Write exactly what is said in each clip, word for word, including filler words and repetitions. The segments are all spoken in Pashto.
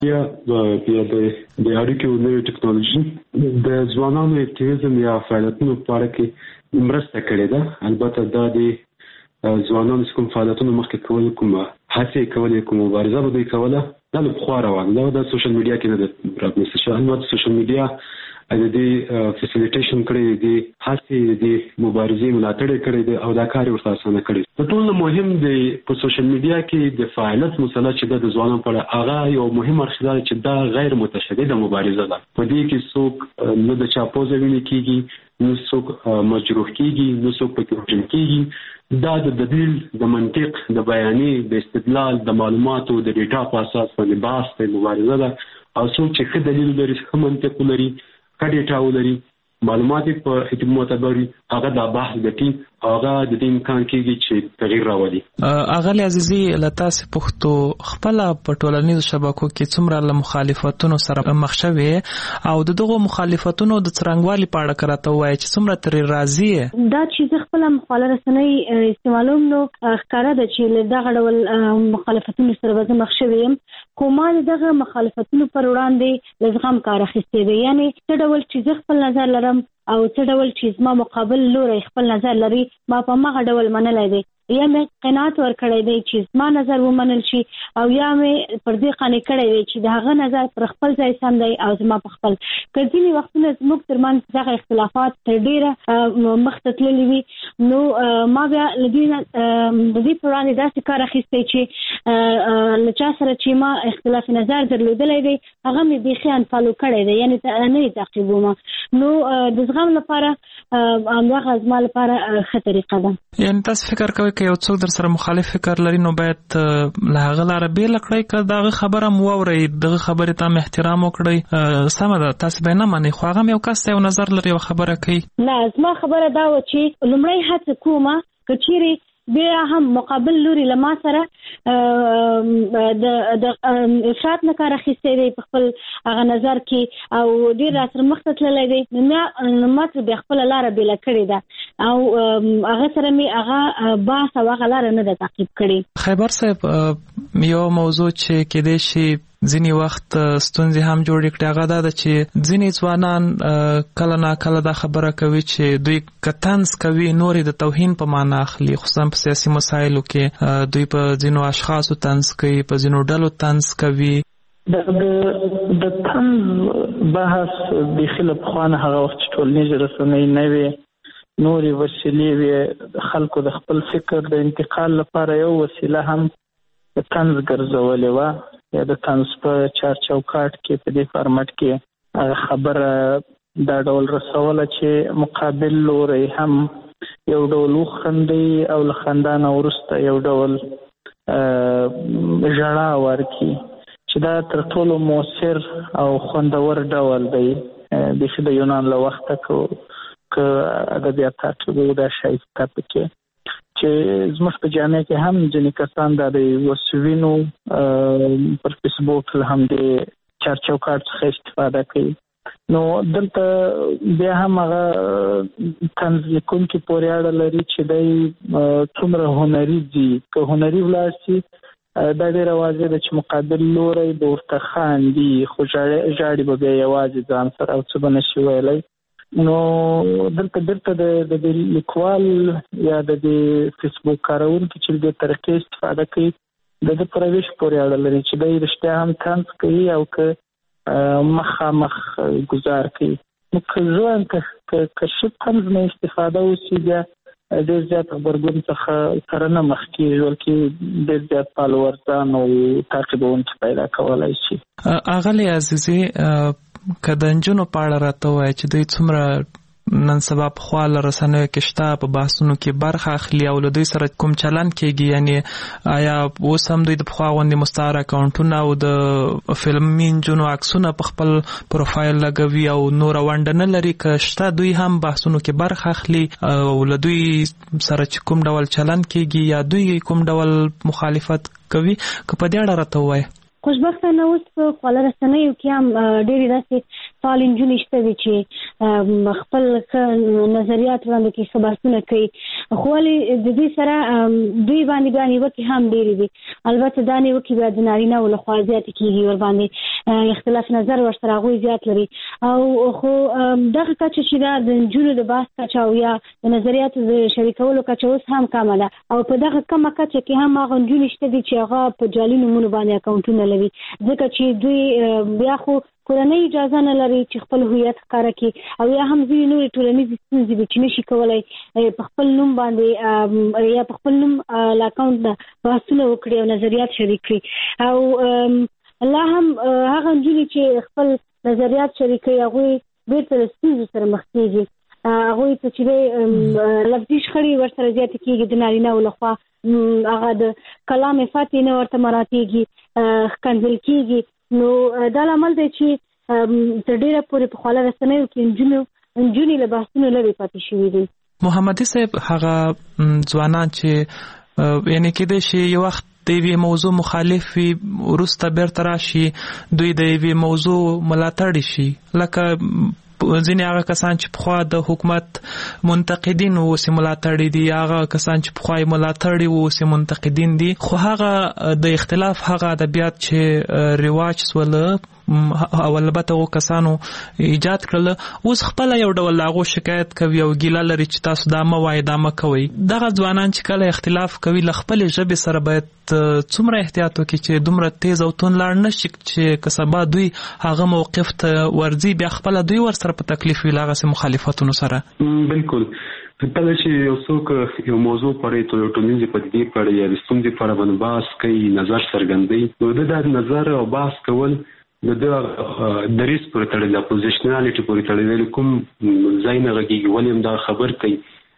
یا د د اړیکو نوې ټکنالوژي د ځوانانو اکټیویزم یا فعالیتونو په اړه کې مرسته کړې ده. البته دا د ځوانانو کوم فعالیتونو مخکې کول کوم هڅې کولې کوم مبارزه به دوی کوله دا له پخوا روان دا د سوشل میډیا کې نه ده راغلی شو. نو د سوشل میډیا د دې فیسیلیټیشن کړی دی هڅې د مبارزې ملاتړ کړی دی او دا کار ورته اسانه کړی. په ټول مهم دی په سوشل میډیا کې د فعالیت مسله چې د ځوانانو په اړه هغه یو مهم مرحله چې دا غیر متشدده مبارزه ده. په دې کې څوک نه د چا پوزه ویني کیږي نو څوک مجروح کیږي نو څوک پکې وژل کیږي. دا د دلیل د منطق د بیانې د استدلال د معلوماتو د ډیټا په اساس باندې بحث د مبارزه ده او څوک چې ښه دلیل لري ښه منطق لري ښه ډیټا ولري معلومات په اعتبار معتبري هغه د بحث ګټي هغه د دې امکان کېږي چې تغیر راولي. اغلی عزیزي لتاس پښتو خپل په ټولنیزو شبکو کې څومره له مخالفتونو سره مخ شوي او دغه مخالفتونو د څرنګوالي په اړه کراته وایي چې څومره تر راضي دا چې خپل مخالفت رسنۍ استعمالوم نو ښکاره ده چې له دغه ډول مخالفتونو سره به مخ شوي یم. کومه دغه مخالفتونو پر وړاندې لزغم کار اخیستی دی یعنی څه ډول چې خپل نظر لرم او څه ډول چې زما مقابل لوري خپل نظر لري ما په مغه ډول منلای دی یا مې قناعت ورکړی دی چې زما نظر ومنل شي او یا مې پر دې قانع کړی دی چې دغه نظر پر خپل ځای سم دی او زما په خپل کله وختونه زموږ ترمنځ دغه اختلافات تر ډیره مخ ته تللي وي نو ما بیا لدینا د دې پر وړاندې داسې کار اخیستی چې له چا سره چې ما اختلاف نظر درلودلی دی هغه مې بیخي انفالو کړی دی یعنی نه یې تعقیبومه. نو د زغم لپاره همدغه زما لپاره ښه طریقه ده. یعنی تاسو فکر کوئ که یو څوک در سره مخالف فکر لري نو باید له هغه لاره بیله کړئ که دغه خبره مو واورئ دغه خبرې ته هم احترام وکړئ سمه ده تاسو به یې نه منئ خو هغه هم یو کس ته یو نظر لري یو خبره کوي. نه زما خبره دا وه چې لومړی هڅه کومه که چیرې بیا هم مقابل لوري له ما سره د افراط نه کار اخیستی دی په خپل هغه نظر کې او ډېر را سره مخ ته تللی دی نو ما ترې بیا خپله لاره بېله کړې ده او هغه سره مې هغه بحث او هغه لاره نه ده تعقیب کړې. خیبر صاحب یو موضوع چې کېدای شي ځینې وخت ستونزې هم جوړې کړي هغه دا ده چې ځینې ځوانان کله نا کله دا خبره کوي چې دوی که طنز کوي نور یې د توهین په معنا اخلي خصوصا په سیاسي مسایلو کې دوی په ځینو اشخاصو طنز کوي په ځینو ډلو طنز کوي. د د طنز بحث بیخي له پخوا نه هغه وخت چې ټولنیزې رسنۍ نه وې نورې وسیلې وې خلکو د خپل فکر د انتقال لپاره یو وسیله هم د طنز ګرځولې وه یا د طنز په چار چوکاټ کې په دې فارمټ کې خبره دا ډول رسوله چې مقابل لوري هم یو ډول وخندي او له خندا نه وروسته یو ډول ژړا ورکړي چې دا تر ټولو مؤثر او خوندور ډول دی بیخي د یونان له وخته که ادبیات تعقیبوي دا ښایسته پکې چې زموږ په جامعه کې هم ځینې کسان دا د وسوینو پر فیسبوک له همدې چارچوکاټ څخه استفاده کوي. نو دلته بیا هم هغه طنز لیکونکي پورې اړه لري چې دی څومره هنري دي که هنري ولاړ شي دا ډېره واضح ده چې مقابل لوری به ورته خاندي خو ژاړي به بیا یوازې ځان سره او څه به نشي ویلی. نو دلته دلته د د لیکوال یا د د فیسبوک کارونکي چې د طریقې استفاده کوي د د پرویش پورې اړه لري چې دی رښتیا هم طنز کوي او که مخامخ گزار کوي. نو که ځوان که ښه طنز نه استفاده وشي بیا ډېر زیات غبرګون څخه سره نه مخ کېږي بلکې ډېر زیات فالوورزان او تعقیبونکي پیدا کولی شي. اغلی عزیزي که د نجونو په اړه راته ووایه چې دوی څومره نن سبا پخوا له رسنیو کې شته په بحثونو کې برخه اخلي او له دوی سره کوم چلند کېږي یعنې آیا اوس هم دوی د پخوا غوندې مستعار اکاونټونه او د فلمي نجونو عکسونه په خپل پروفایل لګوي او نوره ونډه نه لري که شته دوی هم بحثونو کې برخه اخلي او له دوی سره چې کوم ډول چلند کېږي یا دوی کوم ډول مخالفت کوي که په دې اړه راته ووایه. خوشبختانه اوس په خواله رسنیو کې هم ډېرې داسې فعال نجونې شته دي چې خپل نظریات وړاندې کوي، خبرونه کوي، خو ولې د دې سره دوی باندې باندې وکي هم ډېرې دي. البته دا نیوکې بیا د نارینه له خوا زیاتې کېږي، ور باندې اختلاف نظر ورسره هغوی زیات لري. او خو دغه کچه چې دا د نجونو د بحث کچه او یا د نظریاتو د شریکولو کچه اوس هم کمه ده، او په دغه کمه کچه کې هم هغه نجونې شته دي چې هغه په جعلي نومونو باندې اکاونټونه لري، ځکه چې دوی بیا خو کورنۍ اجازه نه لري چې خپل هویت ښکاره کړي، او یا هم ځینې نورې ټولنیزې ستونزې دي چې نشي کولی په خپل نوم باندې یا په خپل نوم له اکاونټ نه بحثونه وکړي او نظریات شریک کړي. او لا هم هغه نجونې چې خپل نظریات شریکوي هغوی بېرته له ستونزو سره مخ کېږي، هغوی ته چې لفظي شخړې ورسره زیاتې کېږي د نارینهو لخوا، هغه د کلام فتحې نه ورته مراعاتېږي، ښکنځل کېږي. نو دا لامل دی چې تر ډېره پورې په خواله رسنیو کې نجونو نجونې له بحثونو لرې پاتې شوي دي. محمدي صاحب، هغه ځوانان چې یعنې کېدای شي یو وخت د یوې موضوع مخالف وي، وروسته بیرته راشي دوی د یوې موضوع ملاتړي شي، لکه ځینې هغه کسان چې پخوا د حکومت منتقدین و اوس ملاتړي دي، هغه کسان چې پخوا یې ملاتړي و اوس منتقدین دي. خو هغه د اختلاف هغه ادبیات چې رواج سوله او البته هغو کسانو ایجاد کړل، اوس خپله یو ډول هغو شکایت کوي او ګیله لري چې تاسو دا مه وایئ، دا مه کوئ. دغه ځوانان چې کله اختلاف کوي له خپلې ژبې سره باید څومره احتیاط وکړي چې دومره تیز او توند لاړ نه شي چې که سبا دوی هغه موقف ته ورځي بیا خپله دوی ورسره په تکلیف وي له هغسې مخالفتونو سره. بالکل. کله چې یو څوک یو موضوع پرې ټولنیزې پدیدې پرې یا د ستونزې په اړه باندې بحث کوي، نظر څرګندوي، نو د دا نظر او بحث کول د د دریس پورې تړلي، اپوزیشنالټي پورې تړلي، کوم ځای نه غږیږي، ولې هم دا خبر کوي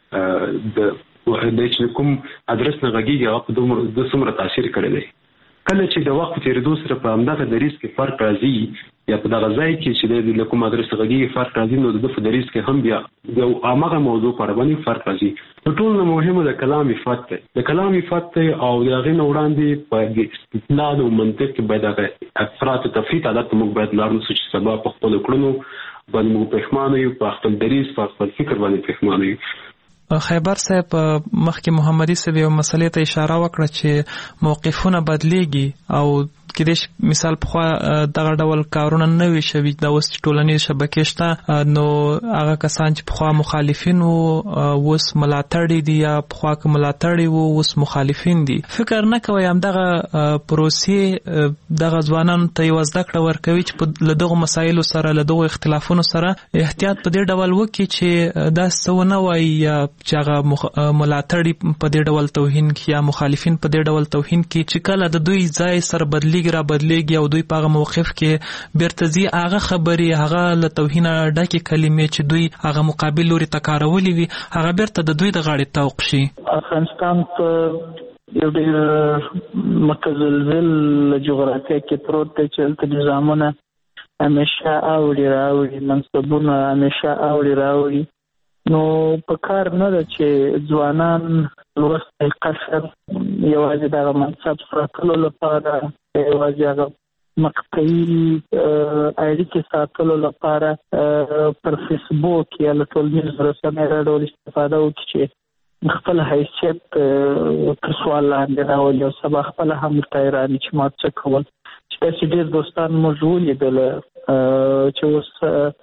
د چې کوم ادرس نه غږیږي هغه په د څومره تاثیر کړی دی. کله چې د وخت په تېرېدو سره په همدغه دریس کې فرق راځي یا په دغه ځای کې چې د کوم ادرس غږیږي فرق راځي، نو د په دریس کې هم بیا یو همغه موضوع په اړه باندې فرق راځي. په ټول نه مهمه د کلام عفت دی، د کلام عفت دی، او د هغې نه وړاندې په استدلال او منطق کې باید هغه افراط او تفریط عادت موږ باید لاړ نسو چې سبا په خپلو کړنو باندې موږ پښیمانه یو، په خپل دریس په خپل فکر باندې پښیمانه یو. خیبر صاحب، مخکې محمدي صاحب یو مسلې ته اشاره وکړه چې موقفونه بدلیږي او کېدای شي مثال پخوا دغه ډول کارونه نه وي شوي، دا اوس چې ټولنیز شبکې شته نو هغه کسان چې پخوا مخالفین وو اوس ملاتړي دي، یا پخوا که ملاتړي وو اوس مخالفین دي. فکر نه کوئ همدغه پروسې دغه ځوانانو ته یوه زده کړه ورکوي چې له دغو مسایلو سره له دغو اختلافونو سره احتیاط په دې ډول وکړي چې داسې څه ونه وایي یا چې هغه ملاتړي په دې ډول توهین کړي یا مخالفین په دې ډول توهین کړي چې کله د دوی ځای سره بدلیږي را بدلیږي او دوی په هغه موقف کې بیرته ځي هغه خبرې هغه له توهینه ډکې کلمې چې دوی هغه مقابل لوري ته کارولې وي هغه بیرته د دوی د غاړې طوق شي. افغانستان په یو ډېر متزلزل جغرافیه کې پروت دی چې هلته نظامونه همیشه اوړي راوړي، منصبونه همیشه اوړي راوړي. نو په کار نه ده چې ځوانان لوستی قشر یوازې دغه منصب ساتلو لپاره، یوازې هغه مقطعي اړیکې ساتلو لپاره پر فیسبوک یا له ټولنیزو رسنیو دا ډول استفاده وکړي چې خپل حیثیت تر سوال لاندې راولي او سبا خپله هم ورته حیراني چې ما څه کول. چې داسې ډېر دوستان موږ ولیدله چې اوس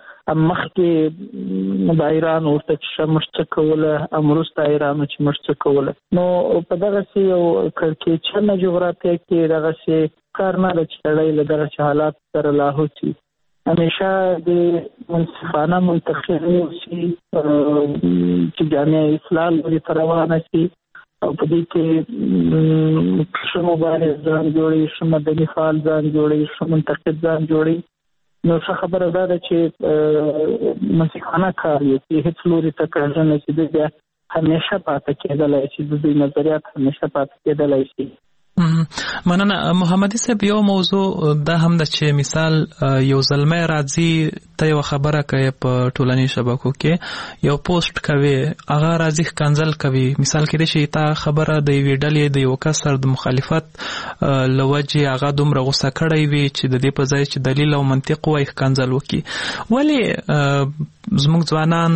مخکې د ایران ورته چې موږ څه کوله، وروسته ایران چې موږ څه کوله. نو په دغسې یو کړکېچنه جغرافیه کې دغسې کار نه ده چې سړی له دغسې حالات سره لاهوت وي. همیشه د منصفانه منتخبین اوسي چې جامعه اسلام لوري ته روانه شي او په دې کې ښه مبارز ځان جوړوي، ښه مدني فعال ځان جوړوي، ښه منتقد ځان جوړوي. نو څه خبره دا ده چې منصفانه کار وکړي، هېڅ لوري ته کږه نه شي، دوی بیا همیشه پاتې کېدلی شي، د دوی نظریات همیشه پاتې کېدلی شي. مننه محمدي صاحب. یو موضوع دا هم د چې مثال یو زلمه راځي ته یو خبره کوي په ټولنیزو شبکو کې یو پوسټ کوي هغه راځي کنزل کوي مثال کې شي تا خبره د یوې ډلې د یو کسر د مخالفت لوجه هغه دومره غوسه کړی وي چې د دې په ځای چې دلیل او منطق وایي کنزل وکي. ولی زموږ ځوانان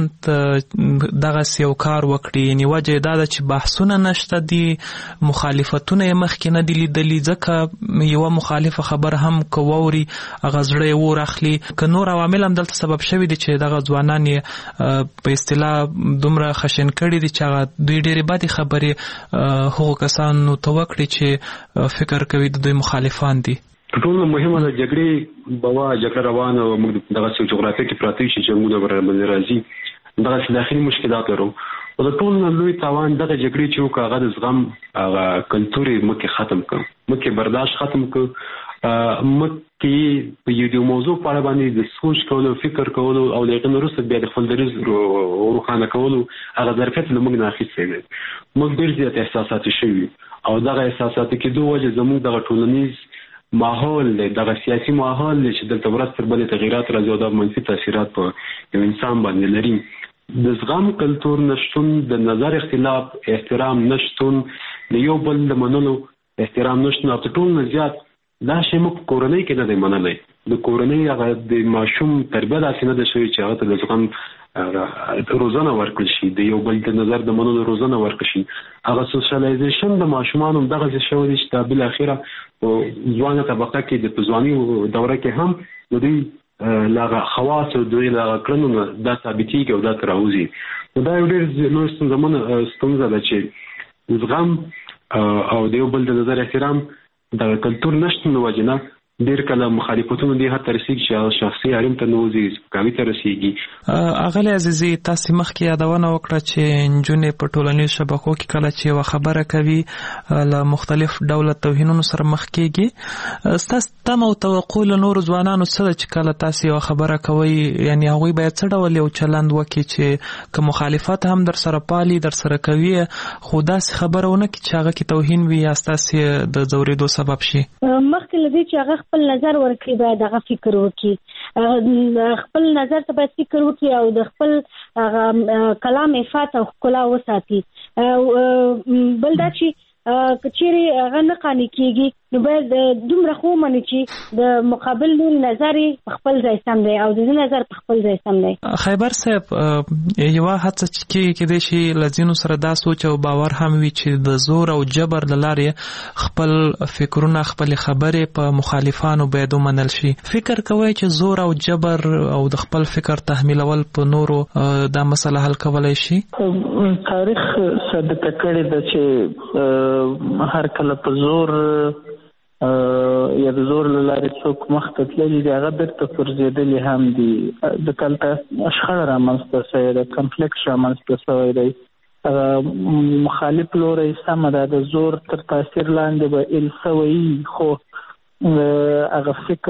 دغه یو کار وکړي یعنی وجه دا ده چې بحثونه نشته دي مخالفتونه یې مخکې نه دي لیدلي ځکه یوه مخالفه خبر هم که واوري هغه زړه یې اور اخلي که نور عوامل هم دلته سبب شوي دي چې دغه ځوانان یې په اصطلاح دومره خشن کړي دي چې هغه دوی ډېرې بدې خبرې هغو کسانو ته وکړي چې فکر کوي د دوی مخالفان دي. ټول مهمه ده جګړې بوا جګړه روانه او موږ دغه جغرافیه کې پراته شي چې موږ باندې راځي دغه داخلي مشکلات لرو او د ټول لوی تاوان دغه جګړې چې وکړه هغه د زغم هغه کلتور مکه ختم کړ مکه برداشت ختم کړ مکه په یو موضوع په اړه باندې د سوچ کولو فکر کولو او دغه نورسته بیا د خپل دریز روخانه کولو هغه ظرفیت موږ نه اخیستل موږ ډېر زیات احساساتي شوي او دغه احساساتي کېدو وجه زموږ دغه ټولنیز ماحول دغه سیاسي ماحول چې د تورات پر باندې تغیرات راځي او د منفي تاثیرات په یو انسان باندې لري. د زغم کلتور نشټون د نظر اختلاف احترام نشټون د یو بل د منلو احترام نشټون او ټول نه زیات دا شی موږ کورنۍ کې نه دی منلی. د کورنۍ هغه د ماشوم تربیه داسې نه ده شوې چې هغه ته د زغم روزنه ورکړل شي د یو بل د نظر د منلو روزنه ورکړل شي. هغه سوشلایزیشن د ماشومانو دغه شوی دی چې بل اخره ځوانه طبقه کې د ځواني دوره کې هم د دوی لاغه خواص او دوی لاغه کړنو دا ثابتېږي او دا تراوزي. دا یو ډېر لوی ستونزمنه ستونزه ده چې زغم او د یو بل د نظر احترام د کلتور نشتون وجنه ډېر کله مخالفتونه دي هر ترسيږي چې شخصي اړین ته نوځي کاوي ترسيږي. اغلی عزیزي تاسو مخکې یادونه وکړه چې نجونې په ټولنیزو شبکو کې کله چې یو خبره کوي له مختلف ډول توهینونو سره مخ کېږي تاسو تم او توقع له نورو ځوانانو څخه چې کله تاسو یو خبره کوي یعنی هغوی باید څه ډول یو چلند وکړي چې که مخالفت هم در سره پالي در سره کوي خو داسې خبره ونه کړي چې هغه کې توهین وي یا ستاسو د ځورېدو سبب شي. مخکې له دې چې هغه خپل نظر ورکړي باید هغه فکر وکړي خپل نظر ته باید فکر وکړي او د خپل هغه کلام افات او ښکلا وساتي. بل دا چې کچېرې هغه نه قانع کېږي نو باید دومره خو ومني چې د مقابل نظر په خپل ځای سم دی او د نظر په خپل ځای سم دی. خیبر صاحب یوه هڅه چې کېدای شي له ځینو سره دا سوچ او باور هم وي چې د زور او جبر له لارې خپل فکرونه خپل خبرې په مخالفانو باید ومنل شي. فکر کوئ چې زور او جبر او د خپل فکر تحمیلول په نورو دا مسله حل کولی شي؟ تاریخ ثابت کړی ده چې هر کله په زور یا د زور له لارې څوک مخته تللي دي هغه بیرته پرځېدلي هم دي. د دلته شخړه رامنځته شوې ده کنفلیکټ رامنځته شوی دی. مخالف لوری سمه ده د زور تر تاثیر لاندې به ایل شوی خو هغه فکر